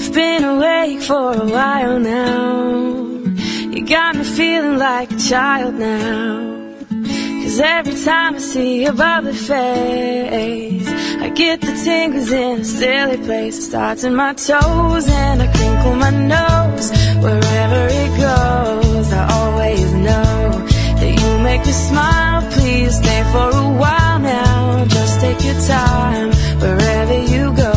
I've been awake for a while now. You got me feeling like a child now. 'Cause every time I see your bubbly face, I get the tingles in a silly place. It starts in my toes and I crinkle my nose. Wherever it goes, I always know that you make me smile. Please stay for a while now. Just take your time wherever you go.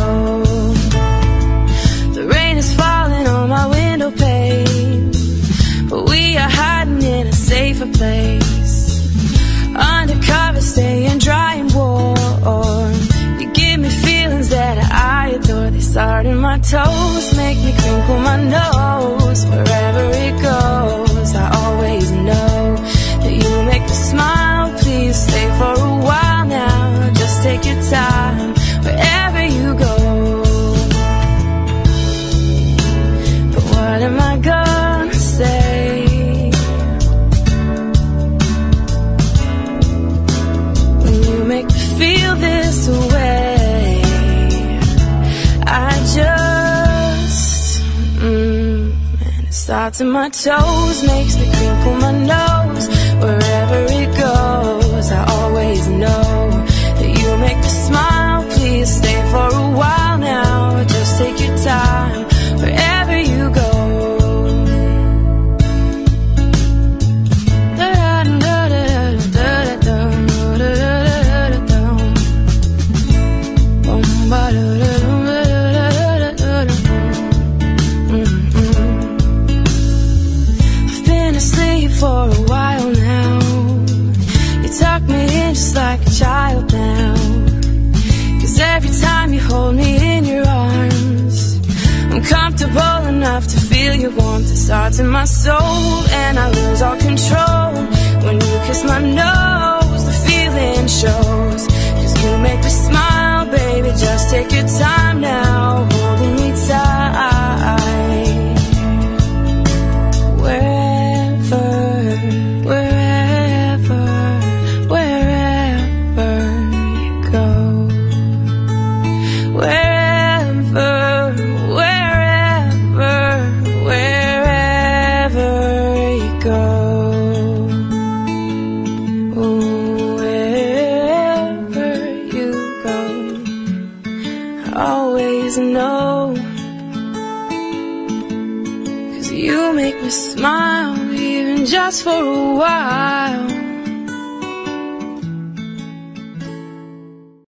The rain is falling on my window pane, but we are hiding in a safer place. Undercover, staying dry and warm. You give me feelings that I adore. They start in my toes, make me crinkle my nose. Wherever it goes, I always know that you make me smile. Please stay for a while now. Just take your time wherever you go. But what am I gonna say? Make me feel this way. I just and it starts in my toes, makes me crinkle my nose. Wherever it goes, I always know that you make me smile. Please stay for a while now. Just take your time wherever you go. I've been asleep for a while now. You tuck me in just like a child now. 'Cause every time you hold me in your arms, I'm comfortable enough to feel your warmth. It starts in my soul and I lose all control. When you kiss my nose, the feeling shows. 'Cause you make me smile, baby, just take your time now, holding me tight. Wherever you go. Wherever you go. Always know, 'cause you make me smile, even just for a while.